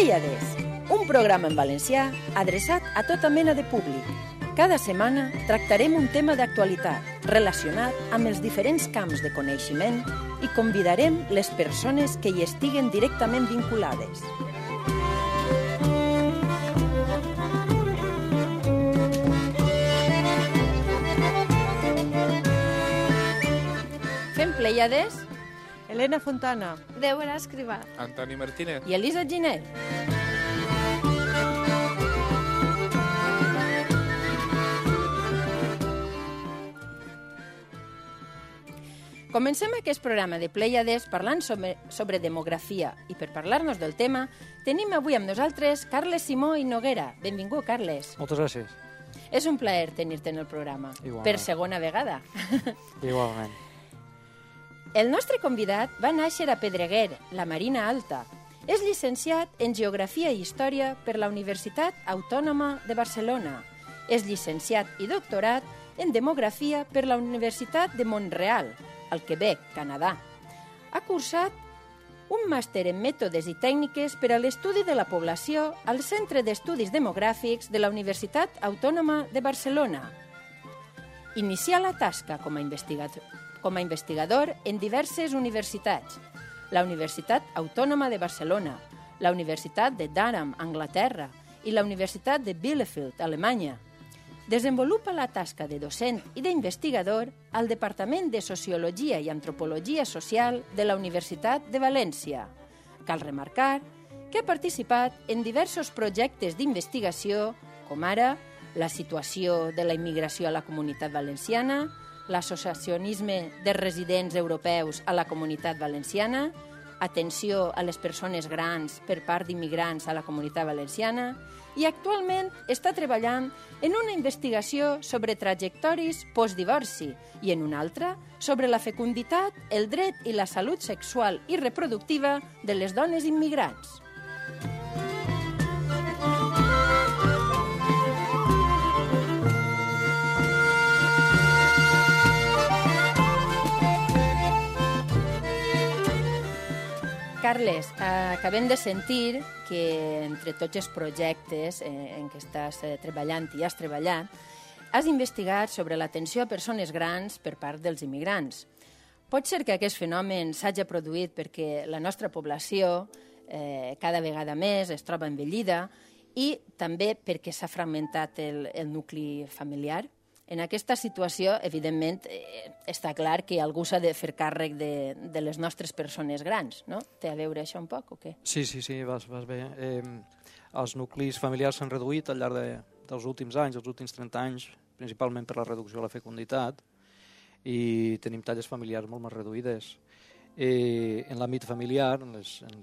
Plèiades, un programa en valencià adreçat a tota mena de públic. Cada setmana tractarem un tema d'actualitat relacionat amb els diferents camps de coneixement i convidarem les persones que hi estiguen directament vinculades. Fem Plèiades Elena Fontana, Débora Escrivà, Antoni Martínez i Elisa Giner. Comencem aquest programa de Plèiades parlant sobre demografia i per parlar-nos del tema tenim avui amb nosaltres Carles Simó i Noguera. Benvingut, Carles. Moltes gràcies. És un plaer tenir-te en el programa. Igualment. Per segona vegada. Igualment. El nostre convidat va néixer a Pedreguer, la Marina Alta. És llicenciat en Geografia i Història per la Universitat Autònoma de Barcelona. És llicenciat i doctorat en Demografia per la Universitat de Mont-real, al Quebec, Canadà. Ha cursat un màster en mètodes i tècniques per a l'estudi de la població al Centre d'Estudis Demogràfics de la Universitat Autònoma de Barcelona. Inicià la tasca com a investigador en diverses universitats, la Universitat Autònoma de Barcelona, la Universitat de Durham, Anglaterra, i la Universitat de Bielefeld, Alemanya. Desenvolupa la tasca de docent i d'investigador al Departament de Sociologia i Antropologia Social de la Universitat de València. Cal remarcar que ha participat en diversos projectes d'investigació, com ara la situació de la immigració a la Comunitat Valenciana, l'associacionisme de residents europeus a la Comunitat Valenciana, atenció a les persones grans per part d'immigrants a la Comunitat Valenciana i actualment està treballant en una investigació sobre trajectoris postdivorci i en una altra sobre la fecunditat, el dret i la salut sexual i reproductiva de les dones immigrants. Carles, acabem de sentir que entre tots els projectes en què estàs treballant i has treballat, has investigat sobre l'atenció a persones grans per part dels immigrants. Pot ser que aquest fenomen s'hagi produït perquè la nostra població cada vegada més es troba envellida i també perquè s'ha fragmentat el nucli familiar? En aquesta situació, evidentment, està clar que algú s'ha de fer càrrec de les nostres persones grans, no? Té a veure això un poc o què? Sí, vas bé. Els nuclis familiars s'han reduït al llarg dels últims anys, els últims 30 anys, principalment per la reducció de la fecunditat, i tenim talles familiars molt més reduïdes. En l'àmbit familiar, en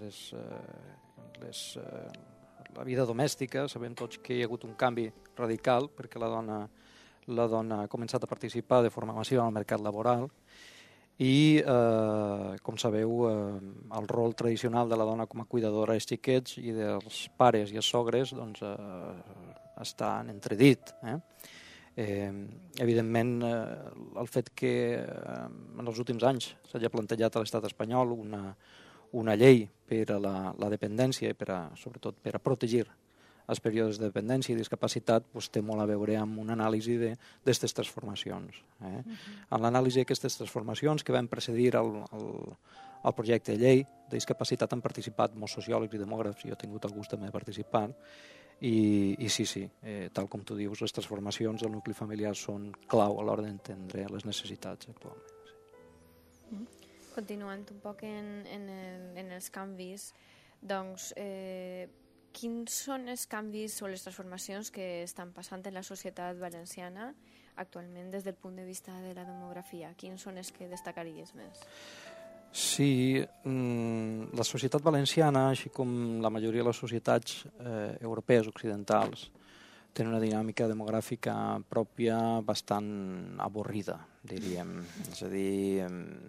la vida domèstica, sabem tots que hi ha hagut un canvi radical perquè la dona ha començat a participar de forma massiva en el mercat laboral i, com sabeu, el rol tradicional de la dona com a cuidadora dels xiquets i dels pares i els sogres doncs, està en entredit. Evidentment, el fet que en els últims anys s'hagi plantejat a l'estat espanyol una llei per a la dependència i sobretot per a protegir els períodes de dependència i discapacitat té molt a veure amb una anàlisi d'aquestes transformacions. En l'anàlisi d'aquestes transformacions que van precedir el projecte de llei de discapacitat han participat molts sociòlegs i demògrafs, jo he tingut el gust també de participar, i sí, tal com tu dius, les transformacions del nucli familiar són clau a l'hora d'entendre les necessitats actualment. Continuant un poc en els canvis, doncs, quins són els canvis o les transformacions que estan passant en la societat valenciana actualment des del punt de vista de la demografia? Quins són els que destacaries més? Sí, la societat valenciana, així com la majoria de les societats europees occidentals, tenen una dinàmica demogràfica pròpia bastant avorrida, diríem. És a dir,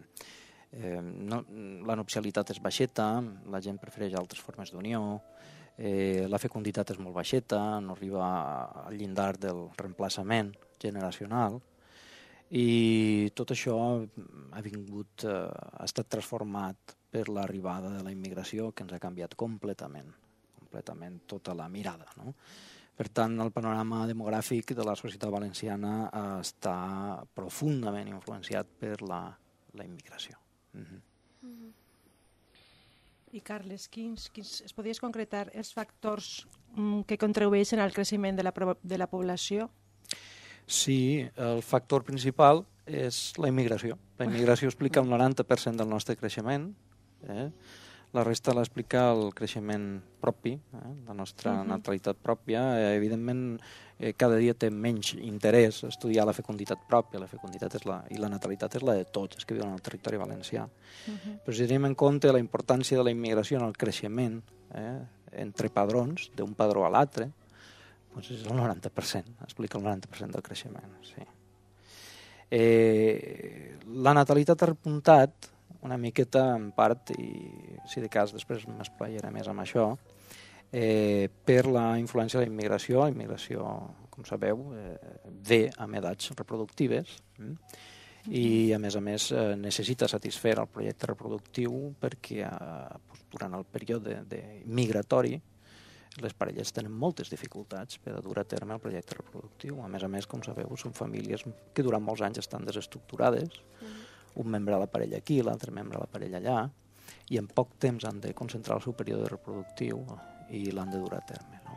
la nupcialitat és baixeta, la gent prefereix altres formes d'unió, la fecunditat és molt baixeta, no arriba al llindar del reemplaçament generacional i tot això ha estat transformat per l'arribada de la immigració que ens ha canviat completament completament tota la mirada, no? Per tant, el panorama demogràfic de la societat valenciana està profundament influenciat per la immigració. I Carles, es podries concretar els factors que contribueixen al creixement de la població? Sí, el factor principal és la immigració. La immigració explica el 90% del nostre creixement, la resta l'explica el creixement propi, la nostra natalitat pròpia. Evidentment, cada dia té menys interès estudiar la fecunditat pròpia. La fecunditat i la natalitat és la de tots els que viuen al territori valencià. Però si tenim en compte la importància de la immigració en el creixement entre padrons, d'un padró a l'altre, doncs és el 90%, explica el 90% del creixement. Sí. La natalitat ha repuntat una miqueta, en part, i si de cas després m'esplayaré més amb això, per la influència de la immigració. La immigració, com sabeu, ve amb edats reproductives i, a més, necessita satisfer el projecte reproductiu perquè durant el període migratori les parelles tenen moltes dificultats per a dur a terme el projecte reproductiu. A més, com sabeu, són famílies que durant molts anys estan desestructurades, un membre de la parella aquí, l'altre membre de la parella allà, i en poc temps han de concentrar el seu període reproductiu i l'han de dur a terme. No?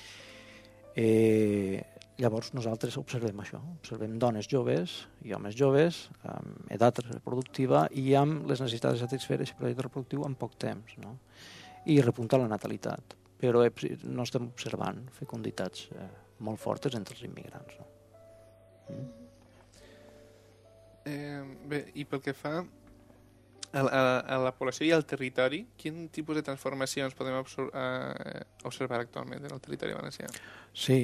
Llavors nosaltres observem això, observem dones joves i homes joves amb edat reproductiva i amb les necessitats de satisfer aquest projecte reproductiu en poc temps. No? I repunta la natalitat, però no estem observant fecunditats molt fortes entre els immigrants. No? Bé, i pel que fa a la població i al territori, quin tipus de transformacions podem observar actualment en el territori valencià? Sí,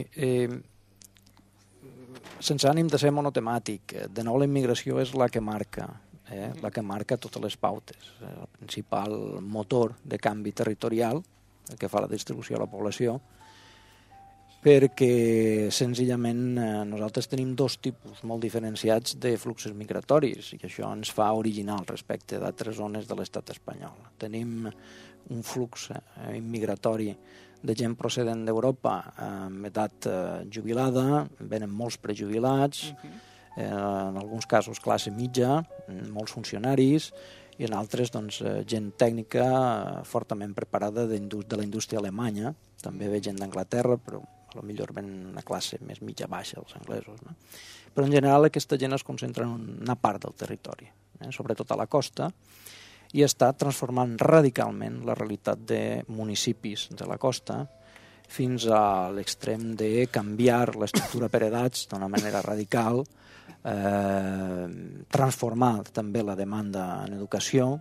sense ànim de ser monotemàtic, de nou la immigració és la que marca totes les pautes. El principal motor de canvi territorial que fa la distribució de la població, perquè senzillament nosaltres tenim dos tipus molt diferenciats de fluxos migratoris i això ens fa original respecte d'altres zones de l'estat espanyol. Tenim un flux immigratori de gent procedent d'Europa amb edat jubilada, venen molts prejubilats, en alguns casos classe mitja, molts funcionaris, i en altres gent tècnica fortament preparada de la indústria alemanya, també ve gent d'Anglaterra, però potser ven una classe més mitja-baixa, els anglesos. No? Però en general aquesta gent es concentra en una part del territori, sobretot a la costa, i està transformant radicalment la realitat de municipis de la costa fins a l'extrem de canviar l'estructura per edats d'una manera radical, transformar també la demanda en educació,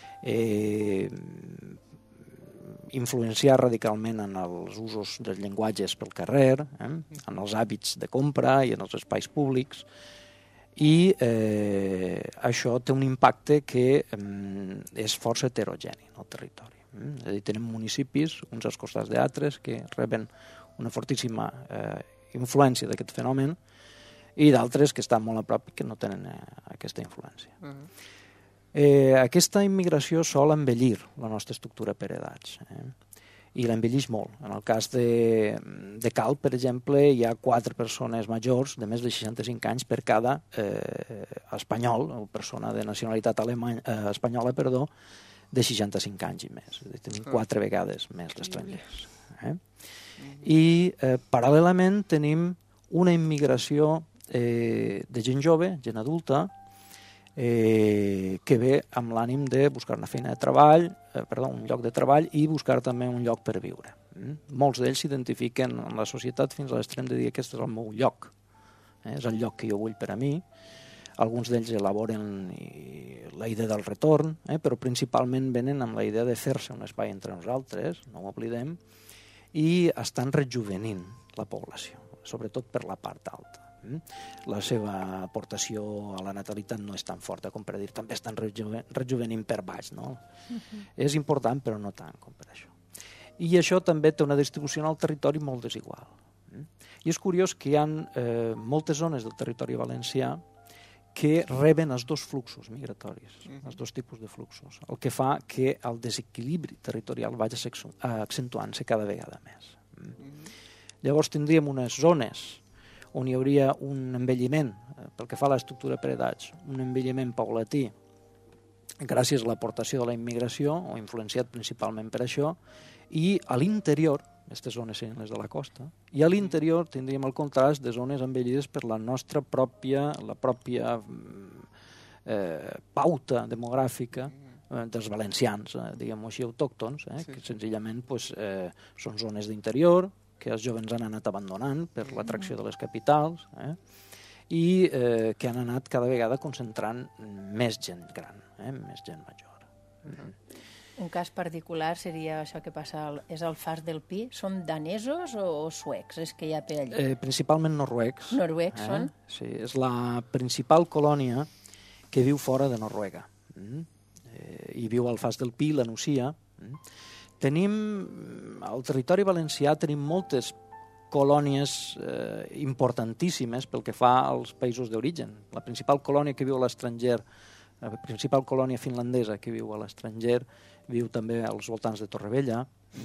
influenciar radicalment en els usos dels llenguatges pel carrer, en els hàbits de compra i en els espais públics, i això té un impacte que és força heterogeni en el territori. És a dir, tenim municipis, uns als costats d'altres, que reben una fortíssima influència d'aquest fenomen i d'altres que estan molt a prop i que no tenen aquesta influència. Aquesta immigració sol embellir la nostra estructura per edats i l'embellix molt. En el cas de Calp, per exemple, hi ha 4 persones majors de més de 65 anys per cada espanyol o persona de nacionalitat espanyola, de 65 anys i més. Tenim 4 vegades més d'estrangers. I paral·lelament tenim una immigració de gent jove, gent adulta, que ve amb l'ànim de buscar una feina de treball, un lloc de treball i buscar també un lloc per viure. Molts d'ells s'identifiquen en la societat fins a l'extrem de dir que aquest és el meu lloc, és el lloc que jo vull per a mi. Alguns d'ells elaboren la idea del retorn, però principalment venen amb la idea de fer-se un espai entre nosaltres, no ho oblidem, i estan rejuvenint la població, sobretot per la part alta. La seva aportació a la natalitat no és tan forta com per dir, també estan rejuvenint per baix, no? És important, però no tant com per això. I això també té una distribució en el territori molt desigual. I és curiós que hi ha moltes zones del territori valencià que reben els dos fluxos migratoris, els dos tipus de fluxos, el que fa que el desequilibri territorial vagi accentuant-se cada vegada més. Llavors tindríem unes zones on hi hauria un envelliment, pel que fa a l'estructura per edats, un envelliment paulatí, gràcies a l'aportació de la immigració, o influenciat principalment per això, i a l'interior, aquestes zones serien les de la costa, i a l'interior tindríem el contrast de zones envellides per la nostra pròpia pauta demogràfica dels valencians, diguem-ho així, autòctons, que senzillament són zones d'interior, que els jovens han anat abandonant per l'atracció de les capitals, i que han anat cada vegada concentrant més gent gran, més gent major. Un cas particular seria això que passa, és el Fas del Pi. Són danesos o suecs, és que hi ha per allà? Principalment noruecs. Noruecs són? Sí, és la principal colònia que viu fora de Noruega. I viu al Fas del Pi, la Nucia. Al territori valencià tenim moltes colònies importantíssimes pel que fa als països d'origen. La principal colònia que viu a l'estranger, la principal colònia finlandesa que viu a l'estranger, viu també als voltants de Torrevella,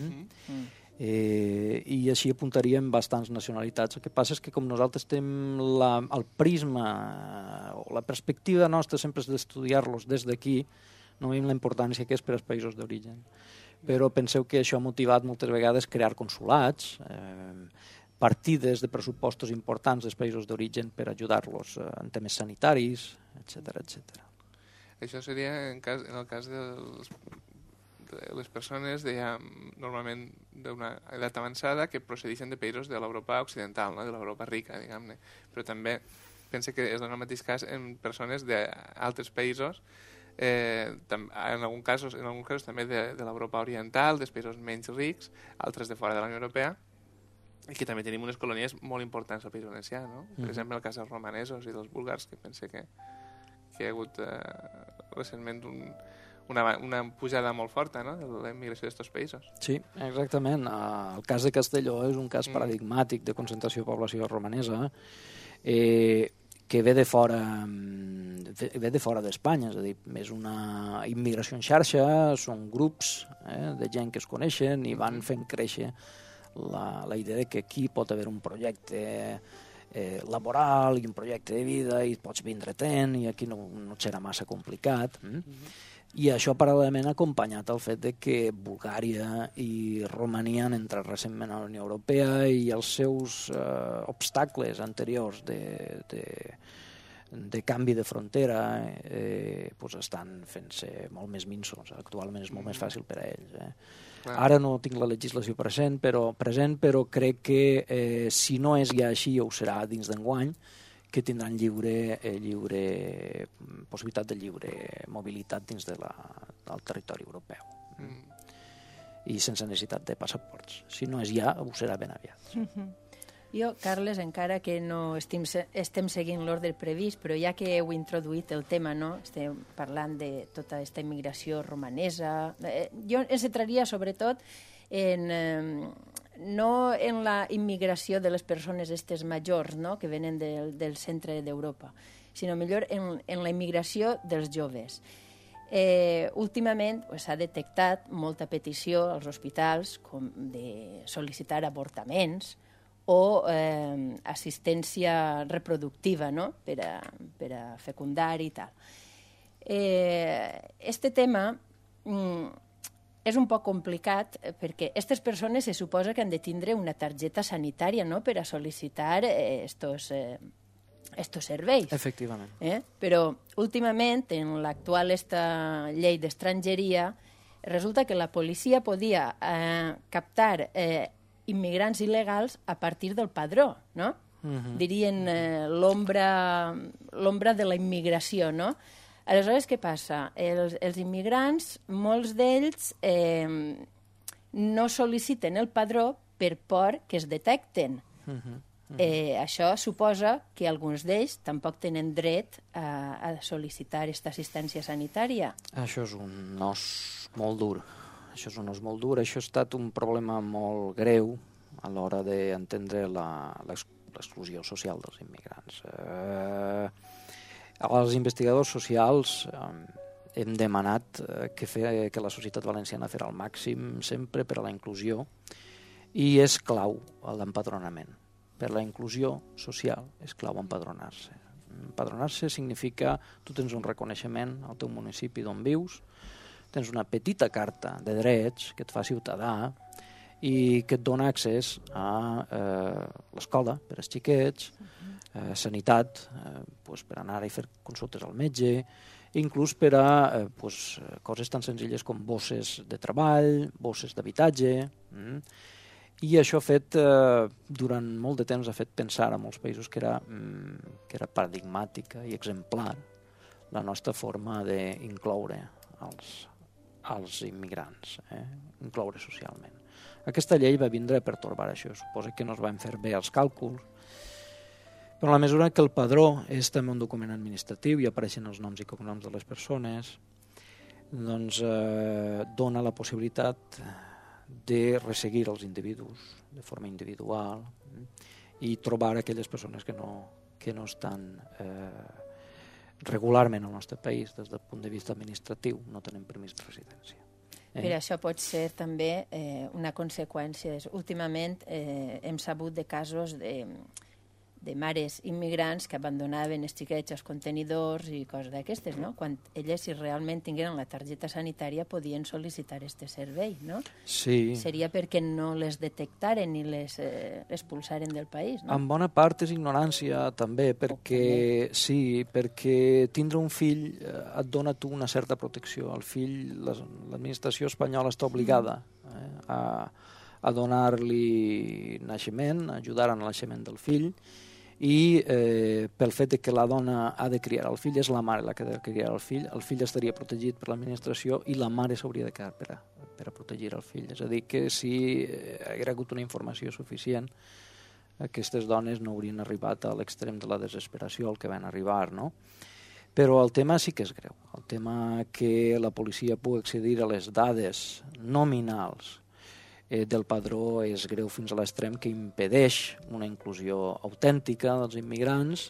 i així apuntaríem bastants nacionalitats. El que passa és que com nosaltres tenim el prisma o la perspectiva nostra sempre és d'estudiar-los des d'aquí, no veiem la importància que és per als països d'origen. Però penseu que això ha motivat moltes vegades crear consulats, partides de pressupostos importants dels països d'origen per ajudar-los en temes sanitaris, etc. Això seria en el cas de les persones normalment d'una edat avançada que procedeixen de països de l'Europa occidental, de l'Europa rica, diguem-ne. Però també pensa que és el mateix cas en persones d'altres països, en alguns casos també de l'Europa oriental, dels països menys rics, altres de fora de la Unió Europea, i que també tenim unes colònies molt importants al País Valencià, no? Per exemple, el cas dels romanesos i dels búlgars, que penso que hi ha hagut recentment una pujada molt forta, no?, de la immigració d'aquests països. Sí, exactament. El cas de Castelló és un cas paradigmàtic de concentració de població romanesa, que ve de fora d'Espanya, és a dir, és una immigració en xarxa, són grups de gent que es coneixen i van fent créixer la idea de que aquí pot haver un projecte laboral i un projecte de vida i pots vindre ten i aquí no serà massa complicat. I això paral·lelament ha acompanyat el fet de que Bulgària i Romania han entrat recentment a la Unió Europea i els seus obstacles anteriors de canvi de frontera estan fent-se molt més minsos. Actualment és molt més fàcil per a ells. Ara no tinc la legislació present, però crec que si no és ja així ho serà dins d'enguany, que tindran possibilitat de lliure mobilitat dins del territori europeu. I sense necessitat de passaports. Si no és ja, ho serà ben aviat. Jo, Carles, encara que no estem seguint l'ordre previst, però ja que heu introduït el tema, no? Estem parlant de tota aquesta immigració romanesa. Jo em centraria sobretot no en la immigració de les persones estes majors, no?, que venen del centre d'Europa, sinó millor en la immigració dels joves. Últimament s'ha detectat molta petició als hospitals de sol·licitar avortaments o assistència reproductiva, no?, per a fecundar i tal. Este tema és un poc complicat perquè aquestes persones se suposa que han de tindre una targeta sanitària, no?, per a sol·licitar estos serveis. Efectivament. Però últimament, en l'actual llei d'estrangeria, resulta que la policia podia captar immigrants il·legals a partir del padró, no? Dirien l'ombra de la immigració, no? Aleshores, què passa? Els immigrants, molts d'ells no sol·liciten el padró per por que es detecten. Això suposa que alguns d'ells tampoc tenen dret a sol·licitar aquesta assistència sanitària. Això és un os molt dur. Això ha estat un problema molt greu a l'hora d'entendre l'exclusió social dels immigrants. Els investigadors socials hem demanat que la societat valenciana farà el màxim sempre per a la inclusió i és clau l'empadronament. Per la inclusió social és clau empadronar-se. Empadronar-se significa tu tens un reconeixement al teu municipi d'on vius, tens una petita carta de drets que et fa ciutadà i que et dona accés a l'escola per als xiquets, sanitat, per anar i fer consultes al metge, inclús per a coses tan senzilles com bosses de treball, bosses d'habitatge. I això ha fet, durant molt de temps, ha fet pensar a molts països que era paradigmàtica i exemplar la nostra forma d'incloure els immigrants, incloure socialment. Aquesta llei va vindre a pertorbar això. Suposa que no es van fer bé els càlculs, però a la mesura que el padró és també un document administratiu i apareixen els noms i cognoms de les persones, doncs dona la possibilitat de resseguir els individus de forma individual i trobar aquelles persones que no estan regularment al nostre país des del punt de vista administratiu, no tenen permís de residència. Però això pot ser també una conseqüència. Últimament hem sabut de casos de mares immigrants que abandonaven els xiquets als contenidors i coses d'aquestes, no? Quan elles, si realment tingueren la targeta sanitària, podien sol·licitar aquest servei, no? Sí. Seria perquè no les detectaren ni les expulsaren del país, no? En bona part és ignorància, també, perquè perquè tindre un fill et dona tu una certa protecció. El fill, l'administració espanyola està obligada a donar-li naixement, a ajudar en el naixement del fill, i pel fet que la dona ha de criar el fill, és la mare la que ha de criar el fill estaria protegit per l'administració i la mare s'hauria de quedar per a protegir el fill. És a dir, que si hi hagués hagut una informació suficient, aquestes dones no haurien arribat a l'extrem de la desesperació al que van arribar, no? Però el tema sí que és greu. El tema que la policia pugui accedir a les dades nominals del padró és greu fins a l'extrem que impedeix una inclusió autèntica dels immigrants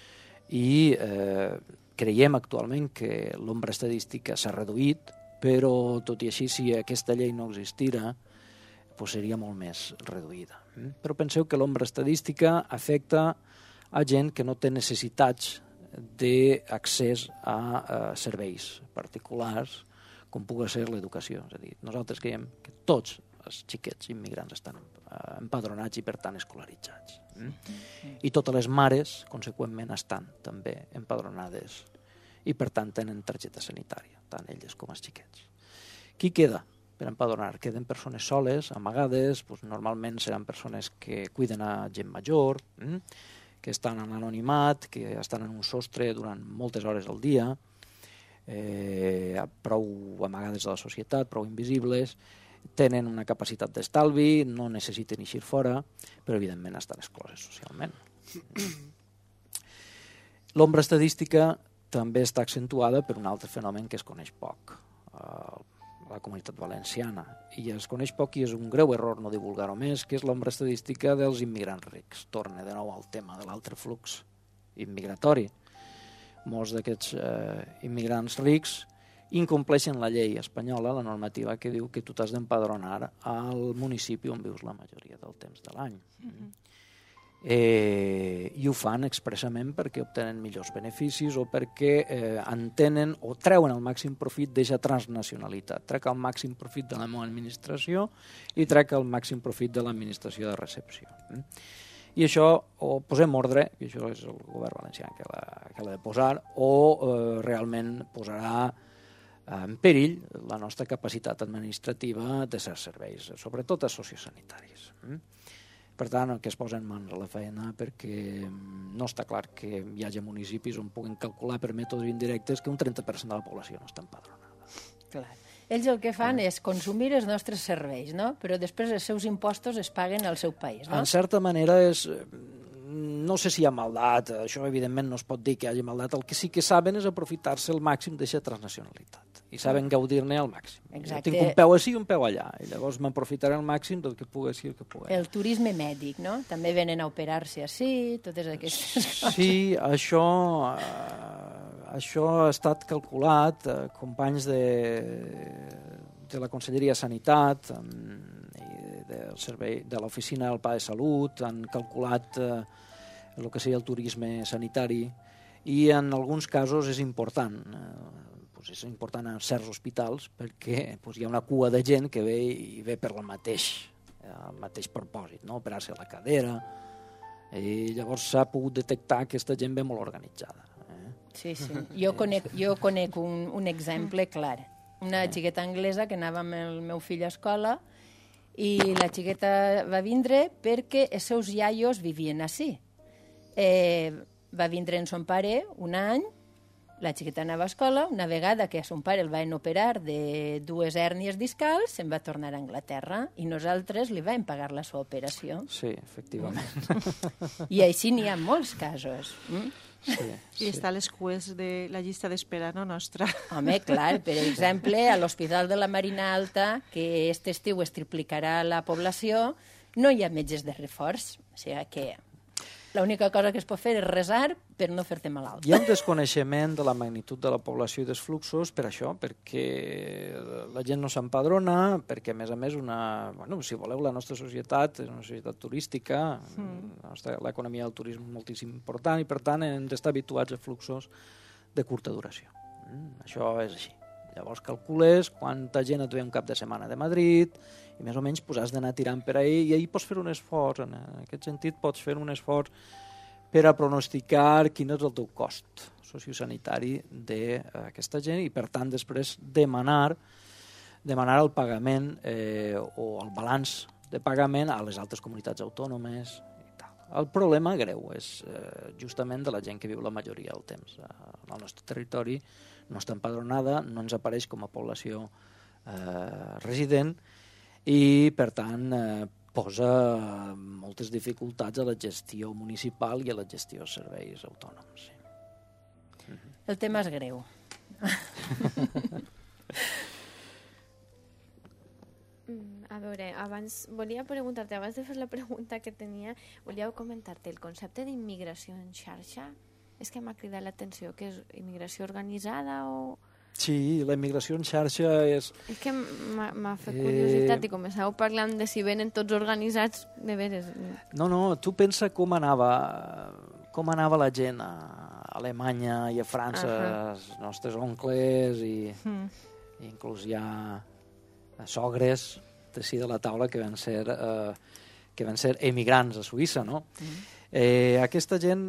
i creiem actualment que l'ombra estadística s'ha reduït, però tot i així, si aquesta llei no existira, seria molt més reduïda. Però penseu que l'ombra estadística afecta a gent que no té necessitats d'accés a serveis particulars, com pugui ser l'educació. És a dir, nosaltres creiem que tots els xiquets immigrants estan empadronats i, per tant, escolaritzats. I totes les mares, conseqüentment, estan també empadronades i, per tant, tenen targeta sanitària, tant elles com els xiquets. Qui queda per empadronar? Queden persones soles, amagades, normalment seran persones que cuiden a gent major, que estan en l'anonimat, que estan en un sostre durant moltes hores al dia, prou amagades de la societat, prou invisibles, tenen una capacitat d'estalvi, no necessiten eixir fora, però evidentment estan excloses socialment. L'ombra estadística també està accentuada per un altre fenomen que es coneix poc, la comunitat valenciana, i es coneix poc i és un greu error no divulgar-ho més, que és l'ombra estadística dels immigrants rics. Torna de nou al tema de l'altre flux immigratori. Molts d'aquests immigrants rics incompleixen la llei espanyola, la normativa que diu que tu t'has d'empadronar al municipi on vius la majoria del temps de l'any. I ho fan expressament perquè obtenen millors beneficis o perquè entenen o treuen el màxim profit d'aquesta transnacionalitat. Trec el màxim profit de la meva administració i trec el màxim profit de l'administració de recepció. I això, o posem ordre, i això és el govern valencià que l'ha de posar, o realment posarà en perill la nostra capacitat administrativa de certs serveis, sobretot els sociosanitaris. Per tant, que es posen mans a la feina perquè no està clar que hi hagi municipis on puguin calcular per mètodes indirectes que un 30% de la població no està empadronada. Clar. Ells el que fan és consumir els nostres serveis, no? Però després els seus impostos es paguen al seu país, no? En certa manera és... No sé si hi ha maldat, això evidentment no es pot dir que hi hagi maldat, el que sí que saben és aprofitar-se al màxim d'aquesta transnacionalitat i saben gaudir-ne al màxim. Exacte. Jo tinc un peu així i un peu allà, i llavors m'aprofitaré al màxim del que pugui ser el que pugui. El turisme mèdic, no? També venen a operar-se així, totes aquestes coses. Sí, això això ha estat calculat, companys de la Conselleria de Sanitat i del servei de l'Oficina del Pla de Salut, han calculat el que seria el turisme sanitari i en alguns casos és important. És important en certs hospitals perquè hi ha una cua de gent que ve per el mateix propòsit, no? Operar-se a la cadera, i llavors s'ha pogut detectar que aquesta gent ve molt organitzada. Sí. Jo conec un exemple clar. Una xiqueta anglesa que anava amb el meu fill a escola i la xiqueta va vindre perquè els seus iaios vivien ací. Va vindre en son pare un any. La xiqueta anava a escola, una vegada que a son pare el van operar de 2 hèrnies discals, se'n va tornar a Anglaterra i nosaltres li vam pagar la seva operació. Sí, efectivament. I així n'hi ha molts casos. Sí. I està a les cues de la llista d'espera, no, nostra. Home, clar, per exemple, a l'Hospital de la Marina Alta, que este estiu es triplicarà la població, no hi ha metges de reforç. O sigui que l'única cosa que es pot fer és resar per no fer-te malalt. Hi ha un desconeixement de la magnitud de la població i dels fluxos per això, perquè la gent no s'empadrona, perquè a més, si voleu, la nostra societat és una societat turística, l'economia del turisme és moltíssim important i per tant hem d'estar habituats a fluxos de curta duració. Això és així. Llavors calcules quanta gent et ve un cap de setmana de Madrid i més o menys has d'anar tirant per ahí i ahí pots fer un esforç, en aquest sentit pots fer un esforç per a pronosticar quin és el teu cost sociosanitari d'aquesta gent i per tant després demanar el pagament o el balanç de pagament a les altres comunitats autònomes i tal. El problema greu és justament de la gent que viu la majoria del temps al nostre territori, no està empadronada, no ens apareix com a població resident i, per tant, posa moltes dificultats a la gestió municipal i a la gestió de serveis autònoms. Sí. El tema és greu. A veure, volia preguntar-te, abans de fer la pregunta que tenia, volia comentar-te el concepte d'immigració en xarxa. És que m'ha cridat l'atenció, que és immigració organitzada o... Sí, la immigració en xarxa és... És que m'ha fet curiositat i començàveu parlant de si venen tots organitzats, de veres. No, tu pensa com anava la gent a Alemanya i a França, els nostres oncles i inclús hi ha sogres de la taula que van ser emigrants a Suïssa, no? Aquesta gent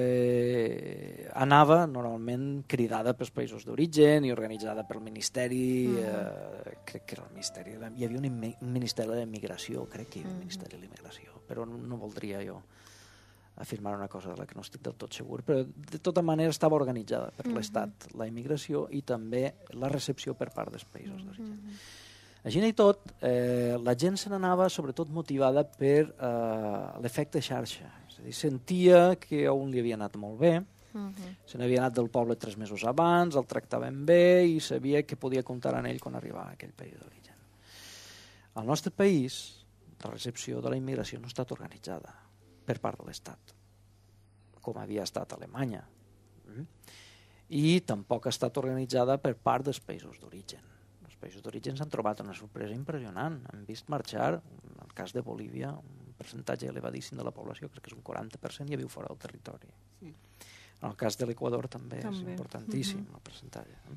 anava normalment cridada pels països d'origen i organitzada pel Ministeri, crec que era el Ministeri, hi havia un Ministeri d'Immigració, crec que hi havia un Ministeri d'Immigració, però no voldria jo afirmar una cosa de la que no estic del tot segur, però de tota manera estava organitzada per l'Estat, la immigració i també la recepció per part dels països d'origen. Així i tot, la gent se n'anava sobretot motivada per l'efecte xarxa. És a dir, sentia que a un li havia anat molt bé, se n'havia anat del poble 3 mesos abans, el tractaven bé i sabia que podia comptar en ell quan arribava a aquell país d'origen. Al nostre país, la recepció de la immigració no ha estat organitzada per part de l'Estat, com havia estat a Alemanya, i tampoc ha estat organitzada per part dels països d'origen. Els països d'origen s'han trobat una sorpresa impressionant. Han vist marxar, en el cas de Bolívia, un percentatge elevadíssim de la població, crec que és un 40%, ja viu fora del territori. En el cas de l'Equador també és importantíssim el percentatge.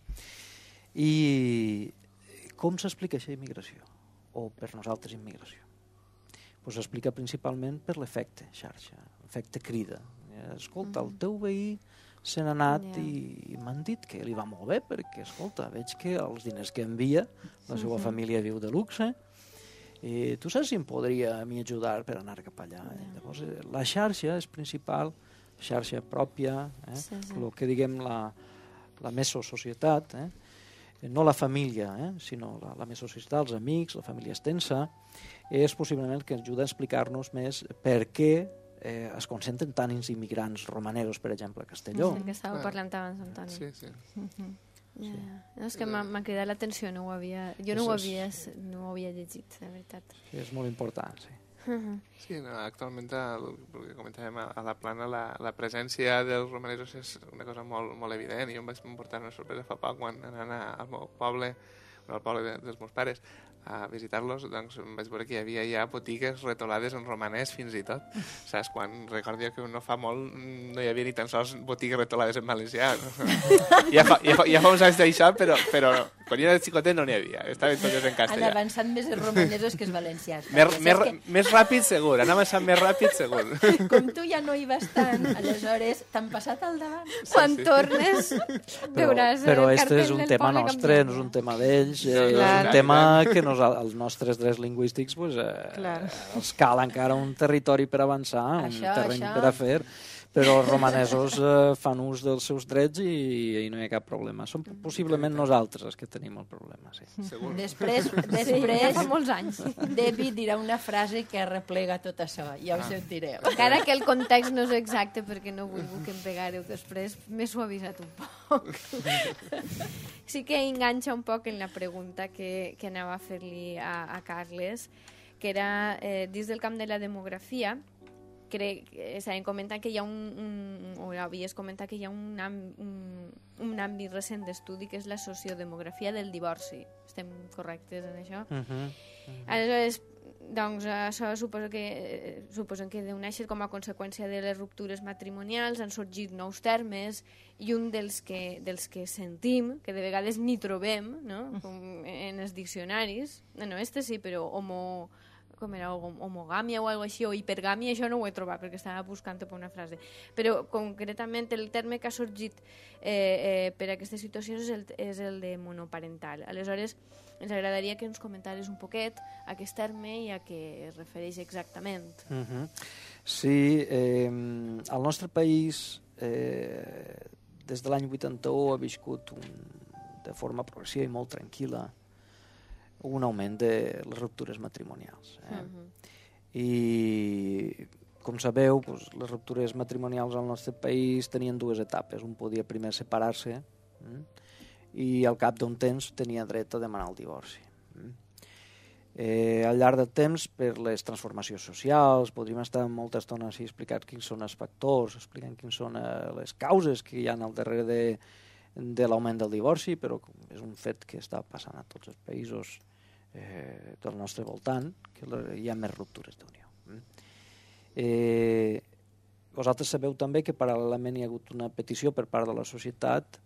I com s'explica aquesta immigració? O per nosaltres immigració? S'explica principalment per l'efecte xarxa, l'efecte crida. Escolta, el teu veí se n'ha anat i m'han dit que li va molt bé perquè, escolta, veig que els diners que envia, la seva família viu de luxe, i tu saps si em podria a mi ajudar per anar cap allà. Llavors, la xarxa és principal, xarxa pròpia, el que diguem la mesosocietat, no la família, sinó la mesosocietat, els amics, la família extensa, és possiblement el que ajuda a explicar-nos més per què es concentren tants immigrants romanesos, per exemple, a Castelló. Sí, que estàveu parlant abans, Antoni. Sí. No, és que m'ha cridat l'atenció, jo no ho havia llegit, de veritat. És molt important, sí. Sí, no, actualment, el que comentàvem a la Plana, la presència dels romanesos és una cosa molt evident. Jo em vaig portar una sorpresa fa poc quan anant al meu poble, al poble dels meus pares, a visitar-los, doncs em vaig veure que hi havia ja botigues retolades en romanès fins i tot. Saps? Quan recordo que no fa molt no hi havia ni tan sols botigues retolades en valencià. No? Ja fa uns anys d'això, però quan jo era xicotet no n'hi havia. Estaven totes en castellà. Han avançat més els romanesos que els valencians. Més ràpid, segur. Han avançat més ràpid, segur. Com tu ja no hi vas tant, aleshores t'han passat al davant. Quan tornes veuràs però el este cartell és un del tema poble nostre, canviant. no és un tema d'ells, és Clar. un tema que els nostres drets lingüístics els cal encara un territori per avançar, un terreny per a fer, però els romanesos fan ús dels seus drets i no hi ha cap problema. Som possiblement nosaltres els que tenim el problema. Sí. Segur. Després Ja fa molts anys. David dirà una frase que arreplega tot això, ja us ho direu. Encara que el context no és exacte perquè no vull que em pegareu després, m'he suavitzat un poc. Sí que enganxa un poc en la pregunta que anava a fer-li a Carles, que era dins del camp de la demografia. Estàvem comentant que hi ha o havies comentat que hi ha un àmbit recent d'estudi que és la sociodemografia del divorci. Estem correctes en això? Aleshores, doncs, això suposen que deu néixer com a conseqüència de les ruptures matrimonials, han sorgit nous termes, i un dels que sentim, que de vegades ni trobem, no? Com en els diccionaris, no, este sí, però homogàmia o alguna així, o hipergàmia, això no ho he trobat perquè estava buscant per una frase, però concretament el terme que ha sorgit per a aquestes situacions és el de monoparental. Aleshores, ens agradaria que ens comentares un poquet aquest terme i a què es refereix exactament. Sí, el nostre país des de l'any 81 ha viscut de forma progressiva i molt tranquil·la un augment de les ruptures matrimonials. I, com sabeu, les ruptures matrimonials al nostre país tenien dues etapes. Un podia primer separar-se i al cap d'un temps tenia dret a demanar el divorci. Al llarg del temps, per les transformacions socials, podríem estar molta estona així explicant quins són els factors, explicant quins són les causes que hi ha al darrere de l'augment del divorci, però és un fet que està passant a tots els països del nostre voltant, que hi ha més ruptures d'unió. Vosaltres sabeu també que paral·lelament hi ha hagut una petició per part de la societat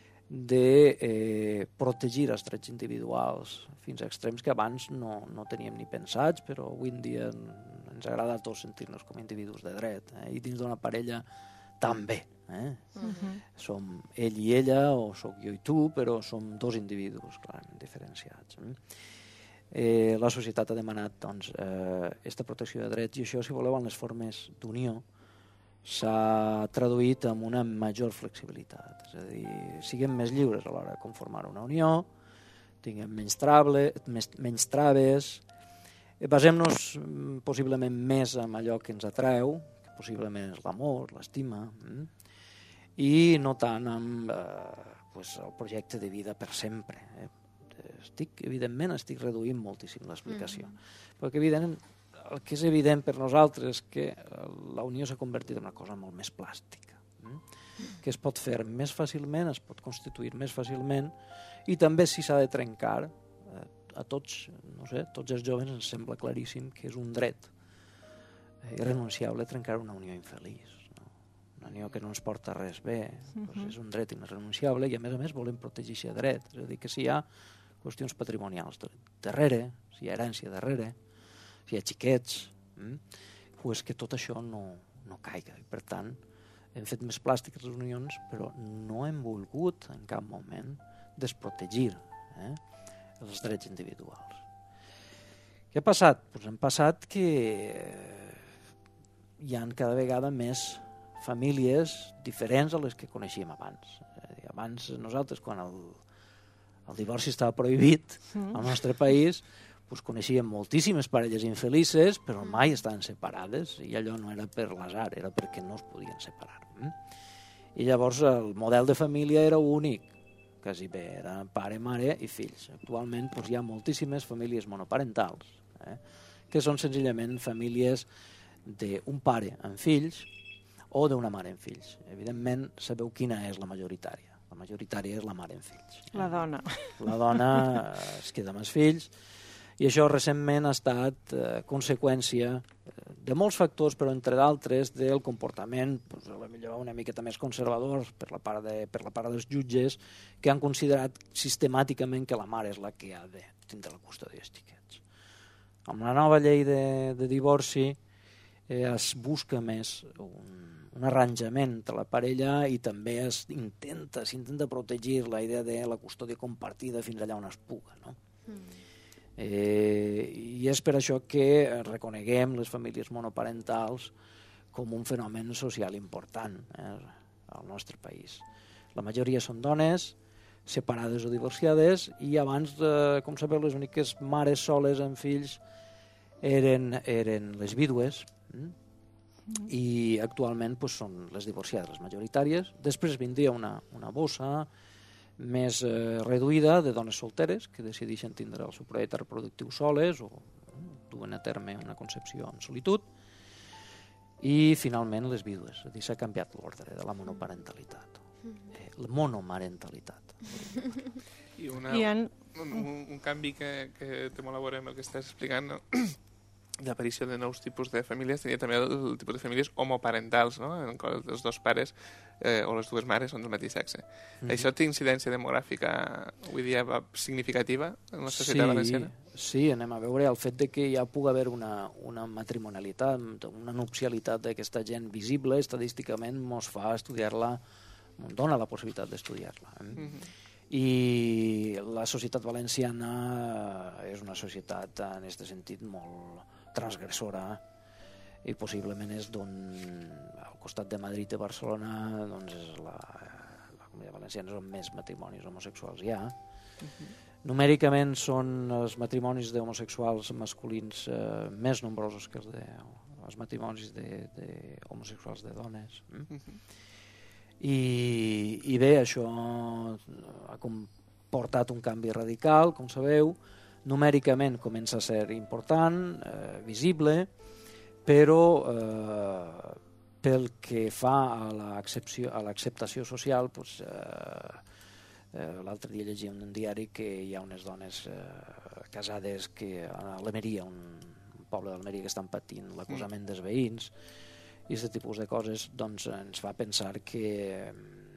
de protegir els drets individuals fins a extrems que abans no teníem ni pensats, però avui en dia ens agrada a tots sentir-nos com individus de dret, i dins d'una parella també. Som ell i ella, o sóc jo i tu, però som dos individus clarament diferenciats. La societat ha demanat aquesta protecció de drets, i això, si voleu, en les formes d'unió s'ha traduït en una major flexibilitat. És a dir, siguem més lliures a l'hora de conformar una unió, tinguem menys traves, basem-nos possiblement més en allò que ens atreu, que possiblement és l'amor, l'estima, i no tant amb el projecte de vida per sempre. Evidentment estic reduint moltíssim l'explicació, perquè el que és evident per nosaltres és que la unió s'ha convertit en una cosa molt més plàstica, que es pot fer més fàcilment, es pot constituir més fàcilment, i també si s'ha de trencar, a tots, no sé, tots els joves ens sembla claríssim que és un dret irrenunciable trencar una unió infeliç, una unió que no ens porta res bé, és un dret irrenunciable, i a més volem protegir aquest dret, és a dir, que si hi ha qüestions patrimonials darrere, si hi ha herència darrere, si hi ha xiquets, que tot això no caiga. I per tant, hem fet més plàstiques les unions, però no hem volgut en cap moment desprotegir els drets individuals. Què ha passat? Han passat que hi ha cada vegada més famílies diferents a les que coneixíem abans. Abans nosaltres, quan el divorci estava prohibit al nostre país, coneixíem moltíssimes parelles infelices, però mai estaven separades, i allò no era per l'azar, era perquè no es podien separar. I llavors el model de família era únic, quasi bé, era pare, mare i fills. Actualment hi ha moltíssimes famílies monoparentals, que són senzillament famílies d'un pare amb fills o d'una mare amb fills. Evidentment, sabeu quina és la majoritària. La majoritària és la mare amb fills. La dona. La dona es queda amb els fills, i això recentment ha estat conseqüència de molts factors, però entre d'altres del comportament potser una miqueta més conservador per la part dels jutges, que han considerat sistemàticament que la mare és la que ha de tindre la custòdia dels xiquets. Amb la nova llei de divorci es busca més un arranjament entre la parella i també s'intenta protegir la idea de la custòdia compartida fins allà on es puga, no? I és per això que reconeguem les famílies monoparentals com un fenomen social important al nostre país. La majoria són dones, separades o divorciades, i abans, com sabeu, les úniques mares soles amb fills eren les vídues, i actualment són les divorciades, les majoritàries. Després vindria una bossa més reduïda de dones solteres que decideixen tindre el seu projecte reproductiu soles o duen a terme una concepció en solitud, i finalment les vídues. És a dir, s'ha canviat l'ordre de la monoparentalitat, la monomarentalitat. I un canvi que té molt a veure amb el que estàs explicant, no? L'aparició de nous tipus de famílies, tenia també el tipus de famílies homoparentals, no? En què els dos pares o les dues mares són del mateix sexe. Això té incidència demogràfica avui dia significativa en la societat valenciana? Sí, anem a veure el fet de que ja pugui haver una matrimonialitat, una nupcialitat d'aquesta gent visible, estadísticament ens fa estudiar-la, ens dona la possibilitat d'estudiar-la. I la societat valenciana és una societat en aquest sentit molt transgressora, i possiblement és d'on al costat de Madrid i Barcelona doncs és la comunitat valenciana és on més matrimonis homosexuals hi ha. Numèricament són els matrimonis d'homosexuals masculins més nombrosos que els matrimonis d'homosexuals de dones. I bé, això ha comportat un canvi radical, com sabeu. Numèricament comença a ser important, visible, però pel que fa a l'acceptació social, l'altre dia llegia en un diari que hi ha unes dones casades que a l'Almeria, un poble d'Almeria, que estan patint l'acusament dels veïns, i aquest tipus de coses doncs, ens fa pensar que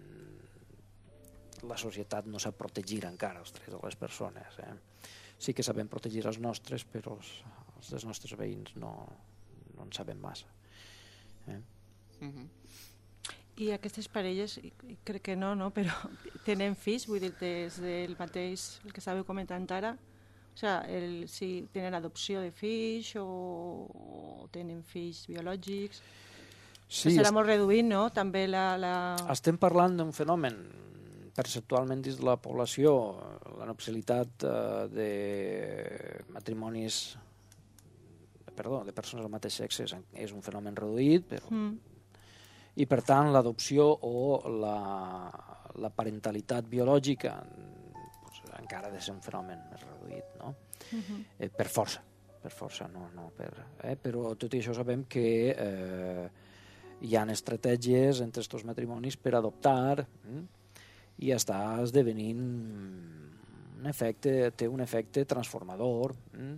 la societat no sap protegir encara els drets de les persones. Sí que sabem protegir els nostres, però els dels nostres veïns no en sabem massa. I aquestes parelles, crec que no, però tenen fills, vull dir, des del mateix, el que estàveu comentant ara, o sigui, si tenen adopció de fills o tenen fills biològics. Sí, serà molt reduït, no? També Estem parlant d'un fenomen percentualment dins de la població. La nupcialitat de matrimonis, de persones del mateix sexe és un fenomen reduït, i per tant l'adopció o la parentalitat biològica encara ha de ser un fenomen més reduït, no? Per força, no però tot i això sabem que hi ha estratègies entre aquests matrimonis per adoptar, i està esdevenint té un efecte transformador.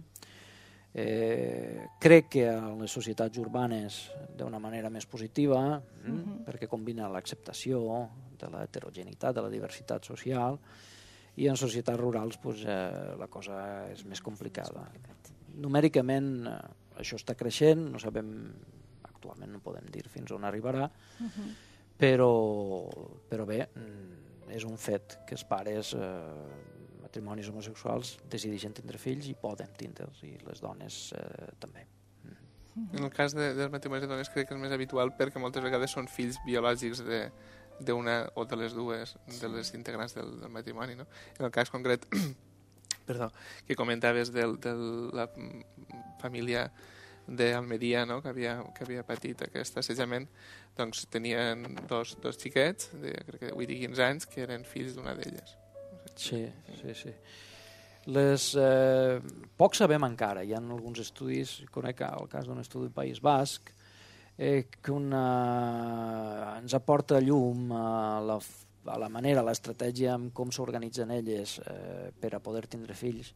Crec que a les societats urbanes d'una manera més positiva, perquè combina l'acceptació de la heterogeneïtat, de la diversitat social, i en societats rurals la cosa és més complicada. Numèricament això està creixent, no sabem, actualment no podem dir fins on arribarà, però bé, és un fet que els pares, matrimonis homosexuals, decideixen tindre fills i poden tindre'ls, i les dones també. En el cas dels matrimonis de dones crec que és més habitual perquè moltes vegades són fills biològics d'una o de les dues de les integrants del matrimoni, no? En el cas concret que comentaves de la família d'Almeria, no? que havia patit aquest assetjament, doncs tenien dos xiquets crec que 8 i 15 anys que eren fills d'una d'elles. Sí. Poc sabem encara. Hi ha alguns estudis, conec el cas d'un estudi del País Basc, que ens aporta llum a la manera, a l'estratègia amb com s'organitzen elles per a poder tindre fills.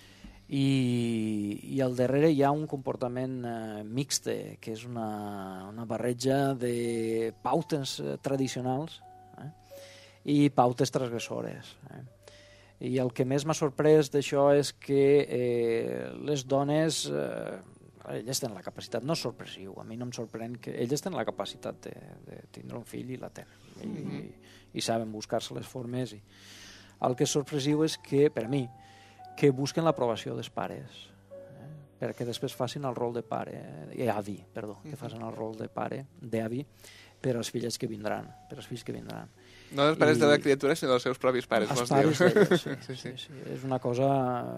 I al darrere hi ha un comportament mixte, que és una barreja de pautes tradicionals i pautes transgressores. I el que més m'ha sorprès d'això és que les dones, elles tenen la capacitat, no és sorpressiu, a mi no em sorprèn que elles tenen la capacitat de tindre un fill i la tenen, i saben buscar-se les formes. El que és sorpressiu és que, per a mi, que busquen l'aprovació dels pares, perquè després facin el rol de pare, avi, perdó, que facin el rol de pare, d'avi, per als fills que vindran, per als fills que vindran. No dels pares de la criatura, sinó dels seus propis pares. Els pares d'ells, sí. És una cosa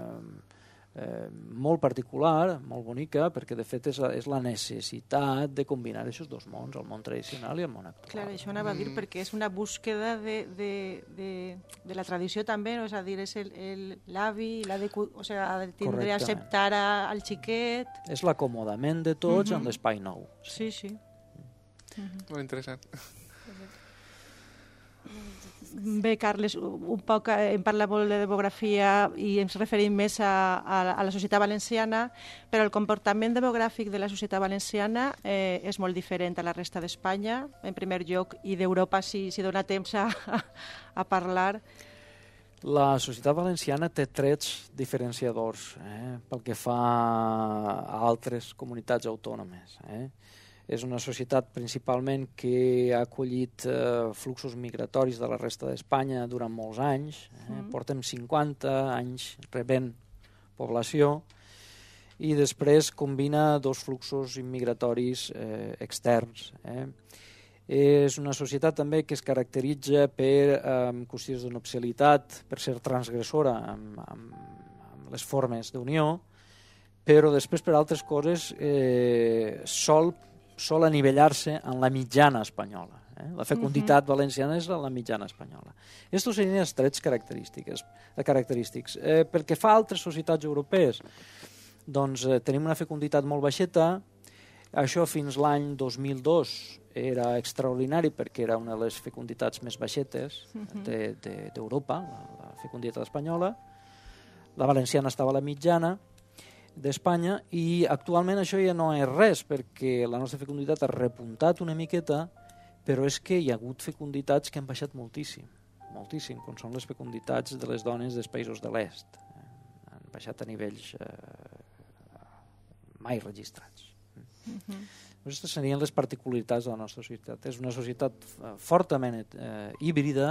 molt particular, molt bonica, perquè de fet és la necessitat de combinar aquests dos mons, el món tradicional i el món actual. Clar, això anava a dir, perquè és una búsqueda de la tradició també, no? És a dir, és l'avi, o sigui, ha de tindre, acceptar al xiquet... És l'acomodament de tots en l'espai nou. Sí. Molt interessant. Bé, Carles, un poc hem parlat molt de demografia i ens referim més a la societat valenciana, però el comportament demogràfic de la societat valenciana és molt diferent a la resta d'Espanya, en primer lloc, i d'Europa, si dona temps a parlar. La societat valenciana té trets diferenciadors pel que fa a altres comunitats autònomes. És una societat principalment que ha acollit fluxos migratoris de la resta d'Espanya durant molts anys. Portem 50 anys rebent població i després combina dos fluxos immigratoris externs. És una societat també que es caracteritza per qüestions de nupcialitat, per ser transgressora amb les formes d'unió, però després per altres coses sol anivellar-se en la mitjana espanyola. La fecunditat valenciana és la mitjana espanyola. Estos serien els trets característics. Pel que fa a altres societats europees, doncs tenim una fecunditat molt baixeta. Això fins l'any 2002 era extraordinari perquè era una de les fecunditats més baixetes d'Europa, la fecunditat espanyola. La valenciana estava a la mitjana d'Espanya i actualment això ja no és res perquè la nostra fecunditat ha repuntat una miqueta, però és que hi ha hagut fecunditats que han baixat moltíssim, com són les fecunditats de les dones dels països de l'est. Han baixat a nivells mai registrats. Aquestes serien les particularitats de la nostra societat. És una societat fortament híbrida,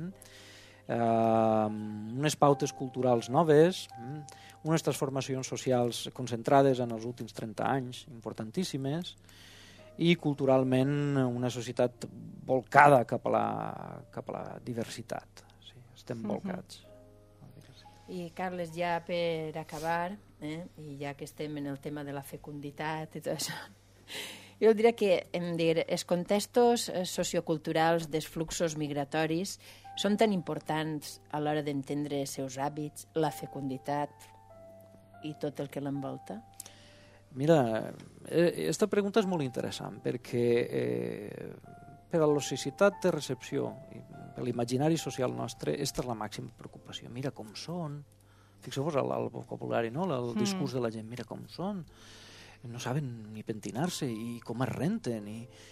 unes pautes culturals noves, unes transformacions socials concentrades en els últims 30 anys, importantíssimes, i culturalment una societat volcada cap a la diversitat. Sí, estem volcats. I, Carles, ja per acabar, i ja que estem en el tema de la fecunditat i tot això, jo diria que els contextos socioculturals dels fluxos migratoris són tan importants a l'hora d'entendre els seus hàbits, la fecunditat i tot el que l'envolta? Mira, aquesta pregunta és molt interessant perquè per a la societat de recepció i per l'imaginari social nostre aquesta és la màxima preocupació. Mira com són, fixeu-vos al vocabulari, no? El discurs de la gent, mira com són, no saben ni pentinarse i com es renten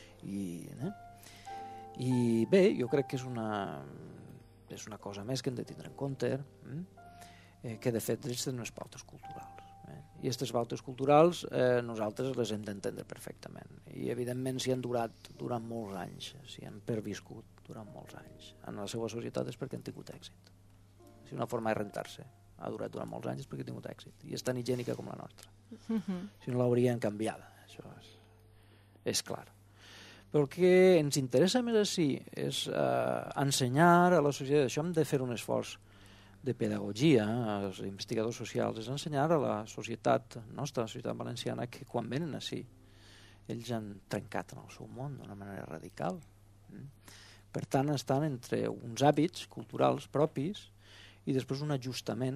i bé, jo crec que és una cosa més que hem de tindre en compte, que de fet són unes pautes culturals. I aquestes pautes culturals nosaltres les hem d'entendre perfectament. I evidentment si han durat durant molts anys, si han perviscut durant molts anys en la seva societat és perquè han tingut èxit. Si una forma de rentar-se ha durat durant molts anys és perquè ha tingut èxit. I és tan higiènica com la nostra. Si no l'haurien canviada, això és clar. Però el que ens interessa més així és ensenyar a la societat, això hem de fer un esforç de pedagogia, als investigadors socials, és ensenyar a la societat nostra, la societat valenciana, que quan venen així ells han trencat en el seu món d'una manera radical. Per tant, estan entre uns hàbits culturals propis i després un ajustament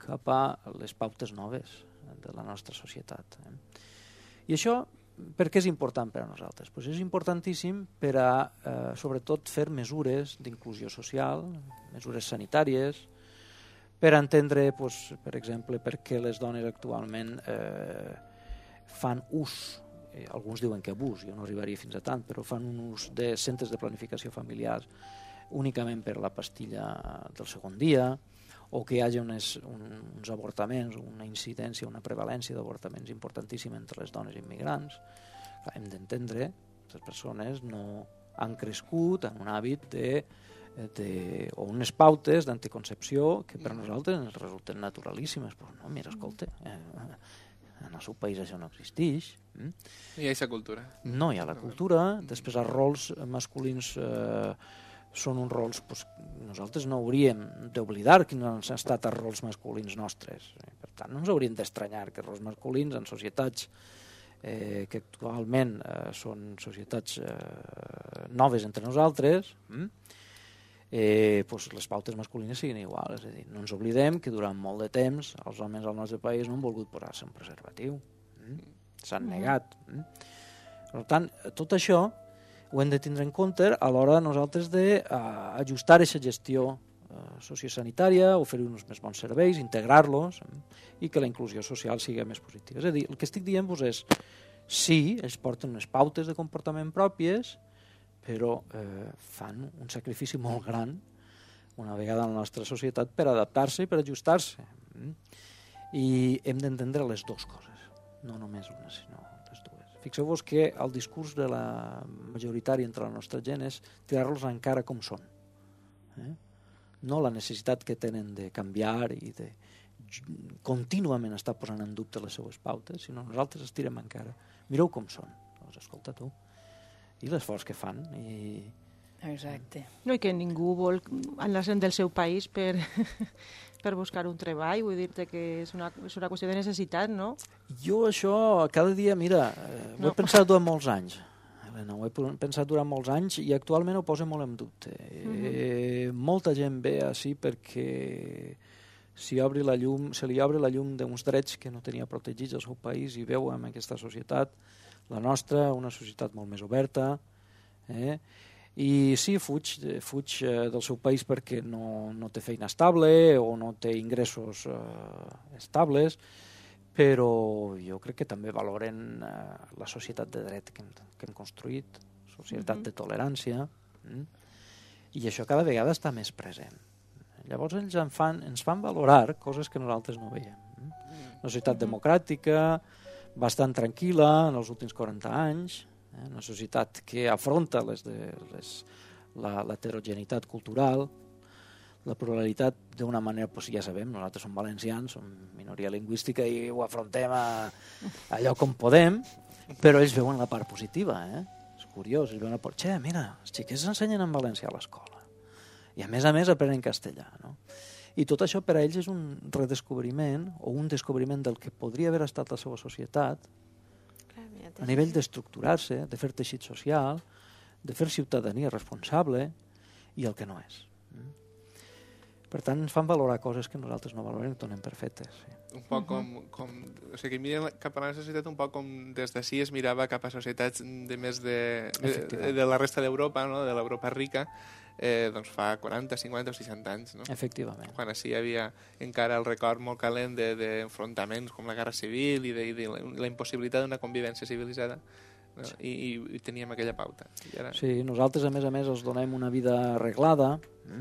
cap a les pautes noves de la nostra societat. I això, per què és important per a nosaltres? Pues és importantíssim per a, sobretot, fer mesures d'inclusió social, mesures sanitàries, per entendre, pues, per exemple, per què les dones actualment fan ús, alguns diuen que abús, jo no arribaria fins a tant, però fan un ús de centres de planificació familiar únicament per la pastilla del segon dia, o que hi hagi uns avortaments, una incidència, una prevalència d'avortaments importantíssima entre les dones immigrants. Hem d'entendre que les persones no han crescut en un hàbit o unes pautes d'anticoncepció que per nosaltres ens resulten naturalíssimes. Però no, mira, escolta, en el seu país això no existeix. No hi ha aquesta cultura. No hi ha la cultura. Després els rols masculins són uns rols, nosaltres no hauríem d'oblidar quins han estat els rols masculins nostres. Per tant, no ens hauríem d'estranyar que els rols masculins en societats que actualment són societats noves entre nosaltres, les pautes masculines siguin iguals. És a dir, no ens oblidem que durant molt de temps els homes al nostre país no han volgut posar-se un preservatiu. S'han negat. Per tant, tot això ho hem de tindre en compte a l'hora nosaltres d'ajustar aquesta gestió sociosanitària, oferir uns més bons serveis, integrar-los i que la inclusió social sigui més positiva. És a dir, el que estic dient-vos és sí, ells porten unes pautes de comportament pròpies, però fan un sacrifici molt gran una vegada en la nostra societat per adaptar-se i per ajustar-se. I hem d'entendre les dues coses, no només una, sinó les dues. Fixeu-vos que el discurs de la majoritària entre la nostra gent és tirar-los encara com són. No la necessitat que tenen de canviar i de contínuament estar posant en dubte les seues pautes, sinó nosaltres estirem encara. Mireu com són. Doncs escolta tu. I l'esforç que fan. Exacte. No, i que ningú vol anar-se'n del seu país per buscar un treball, vull dir-te que és una qüestió de necessitat, no? Jo això cada dia, mira, ho he pensat durant molts anys, Helena, ho he pensat durant molts anys i actualment ho poso molt en dubte. Molta gent ve així perquè se li obre la llum d'uns drets que no tenia protegits al seu país i veu en aquesta societat, la nostra, una societat molt més oberta, i sí, fuig del seu país perquè no té feina estable o no té ingressos estables, però jo crec que també valoren la societat de dret que hem construït, societat de tolerància, i això cada vegada està més present. Llavors ells ens fan valorar coses que nosaltres no veiem. Una societat democràtica, bastant tranquil·la en els últims 40 anys, una societat que afronta l'heterogeneïtat cultural, la pluralitat d'una manera, ja sabem, nosaltres som valencians, som minoria lingüística i ho afrontem allò com podem, però ells veuen la part positiva, és curiós, ells veuen la part, mira, els xiquets ensenyen en valencià a l'escola, i a més aprenen castellà, no? I tot això per a ells és un redescobriment o un descobriment del que podria haver estat la seva societat a nivell d'estructurar-se, de fer teixit social, de fer ciutadania responsable i el que no és. Per tant, ens fan valorar coses que nosaltres no valorem i donem per fetes. Sí. Un poc o sigui, miren cap a la societat un poc com des d'ací es mirava cap a societats de la resta d'Europa, no? De l'Europa rica, doncs fa 40, 50 o 60 anys. No? Efectivament. Quan així hi havia encara el record molt calent d'enfrontaments com la Guerra Civil i de la impossibilitat d'una convivència civilitzada. No? I teníem aquella pauta. Ara... Sí, nosaltres a més els donem una vida arreglada,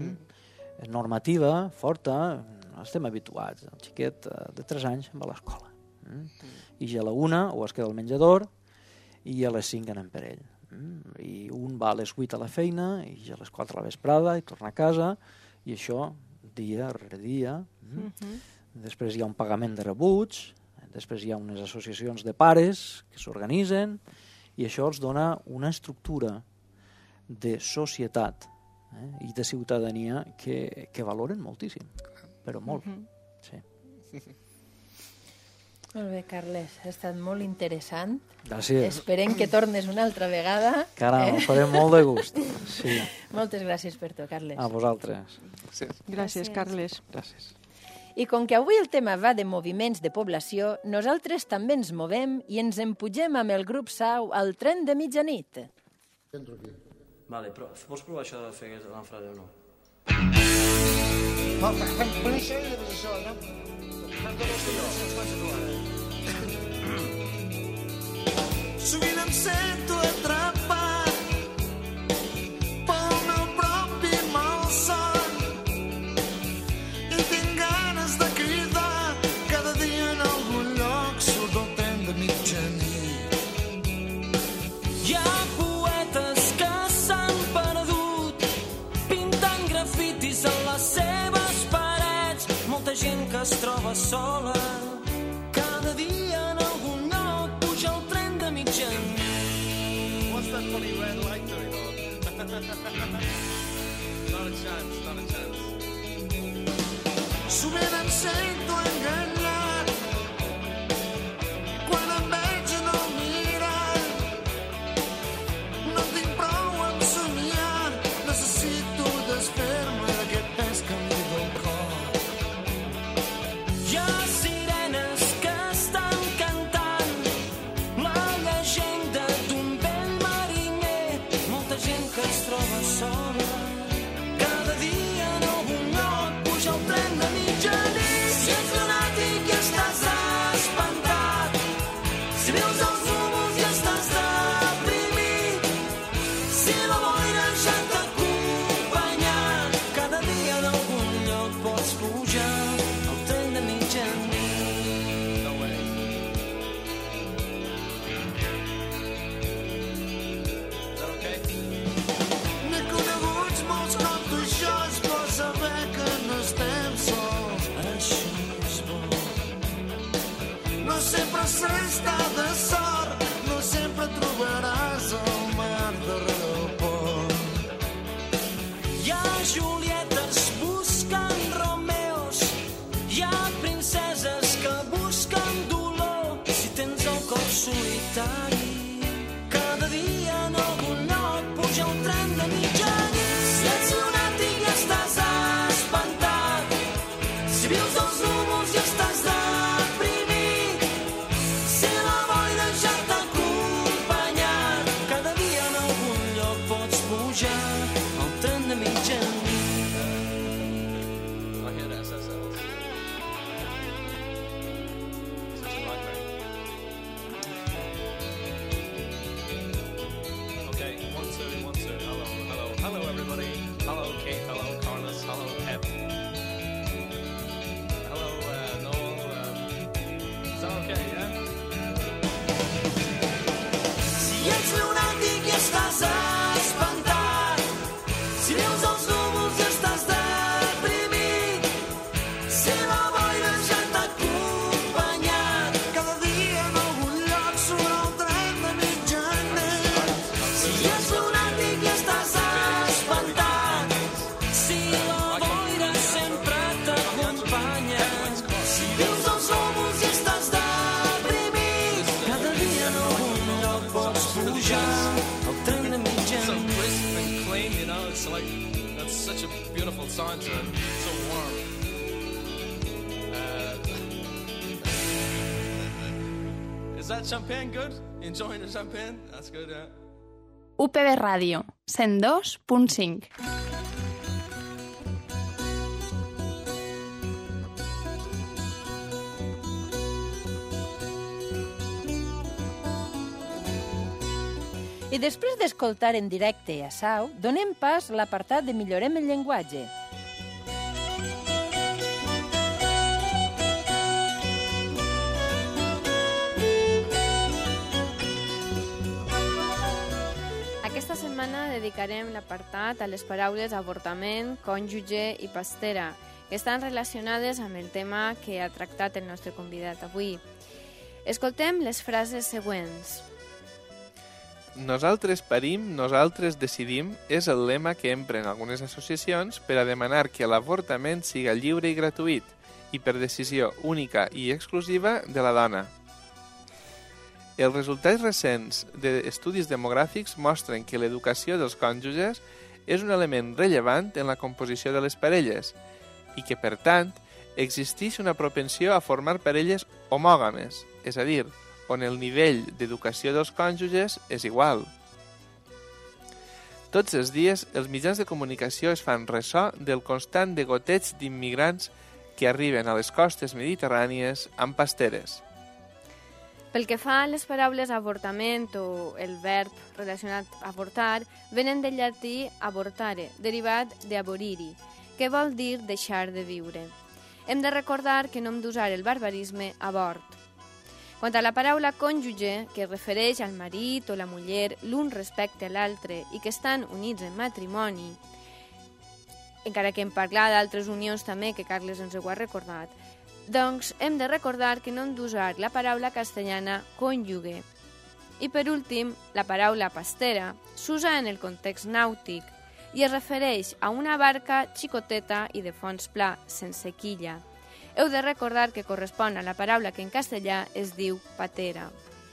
normativa, forta, estem habituats. El xiquet de 3 anys va a l'escola. I ja a la 1 o es queda al menjador i a les 5 anem per ell. I un va a les 8 a la feina i a les 4 a la vesprada i torna a casa i això dia rere dia. Després hi ha un pagament de rebuts, després hi ha unes associacions de pares que s'organitzen i això els dona una estructura de societat i de ciutadania que valoren moltíssim, però molt. Sí. Molt bé, Carles, ha estat molt interessant. Gràcies. Esperem que tornes una altra vegada. Caram, ho farem molt de gust. Sí. Moltes gràcies per tot, Carles. A vosaltres. Gràcies. Gràcies, Carles. Gràcies. I com que avui el tema va de moviments de població, nosaltres també ens movem i ens empugem amb el grup Sau al tren de mitjanit. Vale, però pots provar això de fer la frase o no? Sovint em sento atrapat pel meu propi malson i tinc ganes de cridar cada dia en algun lloc surt el tren de mitjanit. Hi ha poetes que s'han perdut pintant grafitis a les seves parets, molta gent que es troba sola cada dia en algun lloc puja el tren de mitjanit. What's that funny red light doing on? Not a chance, not a chance. Sovint em sento enganyat quan em veig en el mirall. No tinc prou amb somiar, necessito desfer-me d'aquest pes que em diu el cor. Hi ha sirenes que estan cantant la llegenda d'un vell mariner, molta gent que es troba sola cada dia en algun lloc puja el tren de mitjanit. Si ets lunàtic i estàs espantat, si veus els núvols i estàs deprimit, si la boira ja t'ha acompanyat, cada dia en algun lloc pots pujar al tren de mitjanit. No way. Is that okay? N'he coneguts molts com tu, això és bo saber que no estem sols. Així és bo. No sempre s'està de sort, no sempre trobaràs el mar darrere del pont. Hi ha Julietes buscant Romeos, hi ha princeses que busquen dolor. Si tens el cor solitari, cada dia en algun lloc puja el tren de mitjanit. Si ets lunàtic i estàs espantat, si vius els núvols i estàs deprimit, si la boira ja t'ha acompanyat, cada dia en algun lloc pots pujar al tren de mitjanit. I hear that, says that. Such a nightmare. Okay, 1, 2, 1, 2. Hello, hello, hello, everybody. Hello, Kate. Hello, Carlos. Hello, Pep. Hello, Noel. Is that okay? Yeah. Si ets lunàtic i estàs espantat, si veus els núvols i estàs deprimit, si la boira ja t'ha acompanyat, Cada dia en algun lloc surt el tren de mitjanit. si ets lunàtic i estàs espantat, si la boira sempre t'acompanya, si veus els núvols i estàs deprimit, cada dia en algun lloc pots pujar al tren de So mitjanit. crisp and clean, you know. It's like that's such a beautiful soundtrack. So warm. Is that champagne good? Enjoying the champagne? That's good, yeah. UPB Ràdio, 102.5. I després d'escoltar en directe a Sau, donem pas a l'apartat de Millorem el llenguatge. Aquesta setmana dedicarem l'apartat a les paraules avortament, cònjuge i pastera, que estan relacionades amb el tema que ha tractat el nostre convidat avui. Escoltem les frases següents. Nosaltres parim, nosaltres decidim és el lema que empren algunes associacions per a demanar que l'avortament siga lliure i gratuït i per decisió única i exclusiva de la dona. Els resultats recents d'estudis demogràfics mostren que l'educació dels cònjuges és un element rellevant en la composició de les parelles i que, per tant, existeix una propensió a formar parelles homògames, és a dir, on el nivell d'educació dels cònjuges és igual. Tots els dies, els mitjans de comunicació es fan ressò del constant degoteig d'immigrants que arriben a les costes mediterrànies amb pasteres. Pel que fa a les paraules avortament o el verb relacionat a avortar, venen del llatí abortare, derivat de aboriri, que vol dir deixar de viure. Hem de recordar que no hem d'usar el barbarisme abort. Quant a la paraula cònjuge, que es refereix al marit o la muller l'un respecte a l'altre i que estan units en matrimoni, encara que hem parlat d'altres unions també, que Carles ens ho ha recordat, doncs hem de recordar que no hem d'usar la paraula castellana cònjuge. I per últim, la paraula pastera s'usa en el context nàutic i es refereix a una barca xicoteta i de fons pla, sense quilla. Heu de recordar que correspon a la paraula que en castellà es diu patera.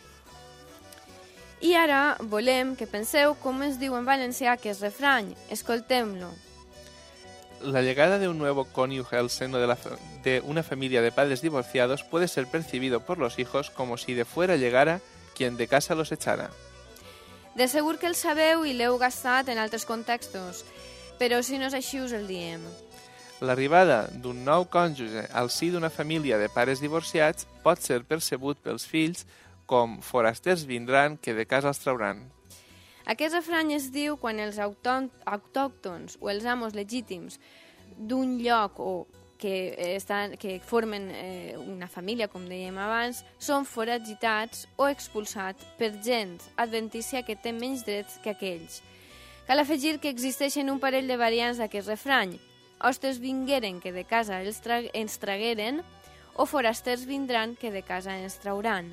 I ara volem que penseu com es diu en valencià aquest refrany. Escoltem-lo. La llegada de un nuevo cónyuge al seno de una familia de padres divorciados puede ser percibido por los hijos como si de fuera llegara quien de casa los echara. De segur que el sabeu i l'heu gastat en altres contextos, però si no és així us el diem. L'arribada d'un nou cònjuge al si d'una família de pares divorciats pot ser percebut pels fills com forasters vindran que de casa els trauran. Aquest refrany es diu quan els autòctons o els amos legítims d'un lloc o que formen una família, com dèiem abans, són foragitats o expulsats per gent adventícia que té menys drets que aquells. Cal afegir que existeixen un parell de variants d'aquest refrany. Hostes vingueren que de casa ens tragueren o forasters vindran que de casa ens trauran.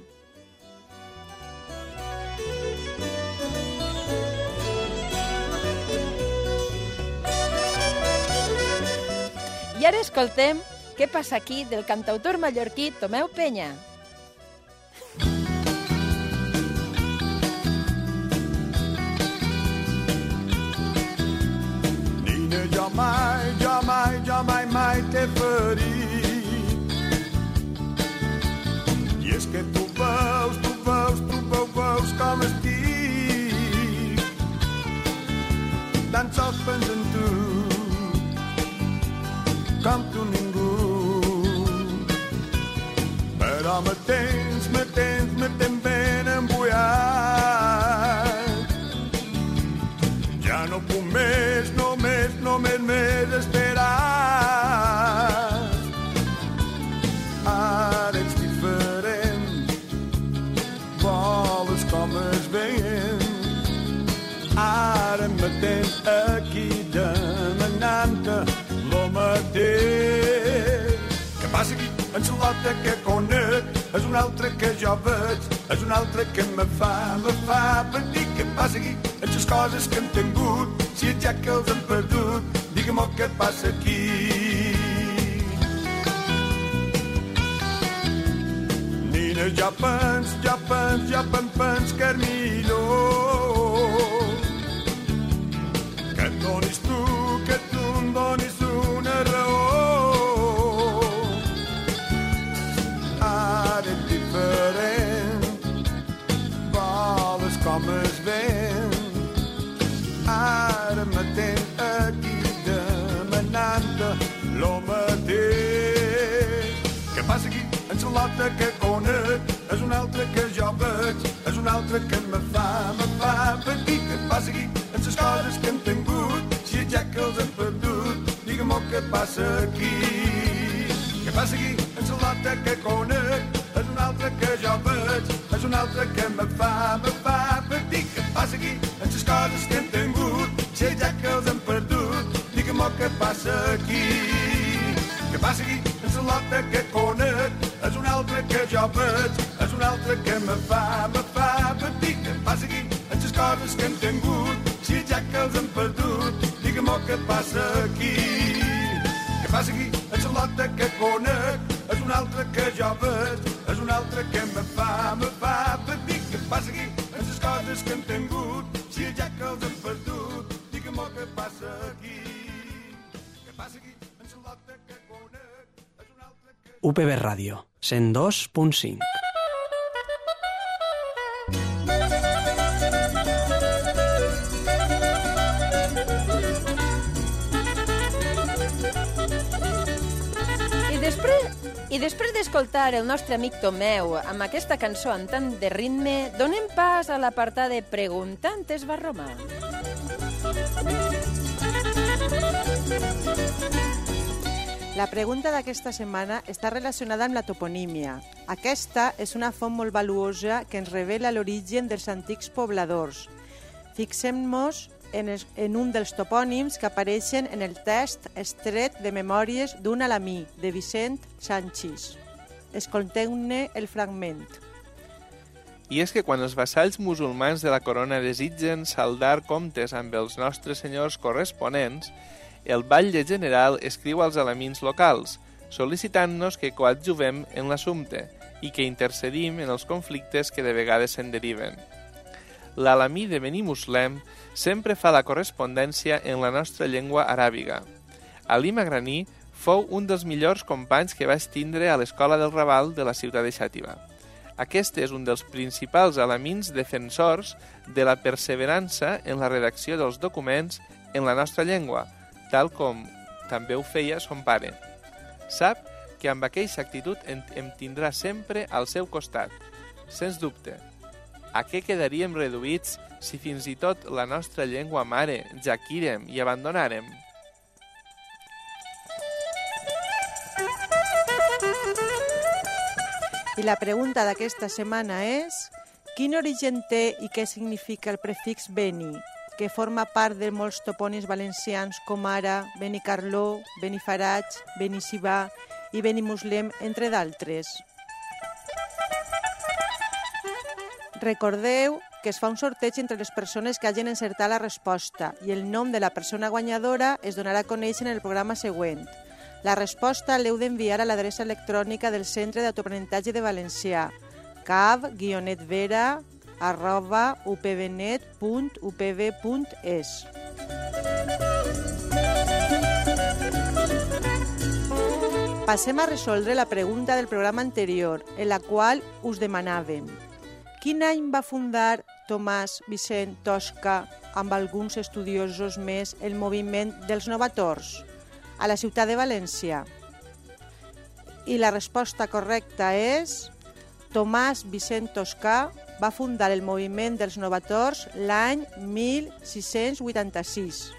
I ara escoltem Què passa aquí del cantautor mallorquí Tomeu Penya. Nina, jo mai t'he ferit. I és que tu veus com estic. Tan sols penso en tu, com tu ningú. Però me tens ben embullat. Ja no puc més, només esperar. Ara ets diferent, voles com es veient. Ara me tens aquí demanant-te lo mateix. Què passa aquí? Ensalota que conec, és un altre que jo veig, és un altre que me fa patir. Què passa aquí? En les coses que hem tingut, si és ja que els hem perdut, digue'm què passa aquí. Nina, jo pens que és millor que et donis tu, que tu em donis una raó. Com es ven, ara me tens aquí demanant-te lo mateix. Què passa aquí? Ensalota que conec, és un altre que jo veig, és un altre que me fa patir. Què passa aquí? En les coses que hem tingut, si és ja que els hem perdut, digue'm què passa aquí. Què passa aquí? Ensalota que conec, és un altre que jo veig, és un altre que me fa patir. Què passa aquí? En les coses que hem tingut, si és ja que els hem perdut, digue'm què passa aquí. Què passa aquí? Ensalota que conec, és un altre que jo veig, és un altre que me fa patir. Què passa aquí? En les coses que hem tingut, si és ja que els hem perdut, digue'm què passa aquí. Què passa aquí? Ensalota que conec, és un altre que jo veig, és un altre que me fa patir. Què passa aquí? En les coses que hem tingut, si és ja que els hem perdut, digue'm què passa aquí. Què passa aquí? Ensalota que conec, és un altre UPB Ràdio, 102.5. I després d'escoltar el nostre amic Tomeu amb aquesta cançó amb tant de ritme, donem pas a l'apartat de Preguntantes Barroma. La pregunta d'aquesta setmana està relacionada amb la toponímia. Aquesta és una font molt valuosa que ens revela l'origen dels antics pobladors. Fixem-nos en un dels topònims que apareixen en el text estret de Memòries d'un alamí, de Vicent Sanchis. Escolteu-ne el fragment. I és que quan els vassalls musulmans de la corona desitgen saldar comptes amb els nostres senyors corresponents, el batlle general escriu als alamins locals, sol·licitant-nos que coadjuvem en l'assumpte i que intercedim en els conflictes que de vegades se'n deriven. L'alamí de Benimuslem sempre fa la correspondència en la nostra llengua aràbiga. Ali Magraní fou un dels millors companys que vaig tindre a l'escola del Raval de la ciutat de Xàtiva. Aquest és un dels principals alamins defensors de la perseverança en la redacció dels documents en la nostra llengua, tal com també ho feia son pare. Sap que amb aquella actitud em tindrà sempre al seu costat. Sens dubte, a què quedaríem reduïts si fins i tot la nostra llengua mare jaquírem i abandonàrem? I la pregunta d'aquesta setmana és: quin origen té i què significa el prefix Beni, que forma part de molts topònims valencians com ara Benicarló, Benifaig, Benissibà i Benimuslem, entre d'altres? Recordeu que es fa un sorteig entre les persones que hagin encertat la resposta i el nom de la persona guanyadora es donarà a conèixer en el programa següent. La resposta l'heu d'enviar a l'adreça electrònica del Centre d'Autoaprenentatge de Valencià, cav-vera@upvnet.upv.es. Passem a resoldre la pregunta del programa anterior, en la qual us demanàvem: quin any va fundar Tomàs Vicent Tosca, amb alguns estudiosos més, el moviment dels novators? A la ciutat de València. I la resposta correcta és: Tomàs Vicent Toscà va fundar el moviment dels novators l'any 1686.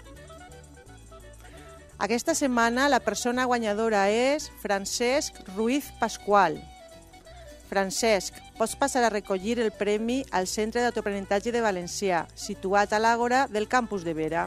Aquesta setmana la persona guanyadora és Francesc Ruiz Pascual. Francesc, pots passar a recollir el premi al Centre d'Autoaprenentatge de Valencià, situat a l'Àgora del campus de Vera.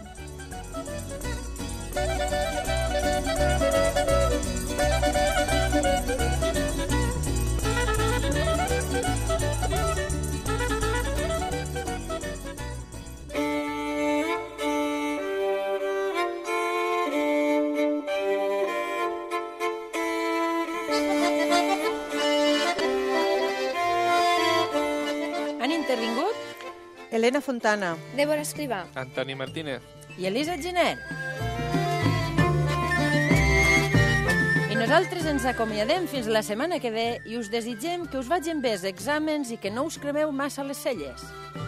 Intervingut Helena Fontana, Débora Escrivà, Antoni Martínez i Elisa Genet. I nosaltres ens acomiadem fins la setmana que ve i us desitgem que us vagin bé els exàmens i que no us cremeu massa les celles.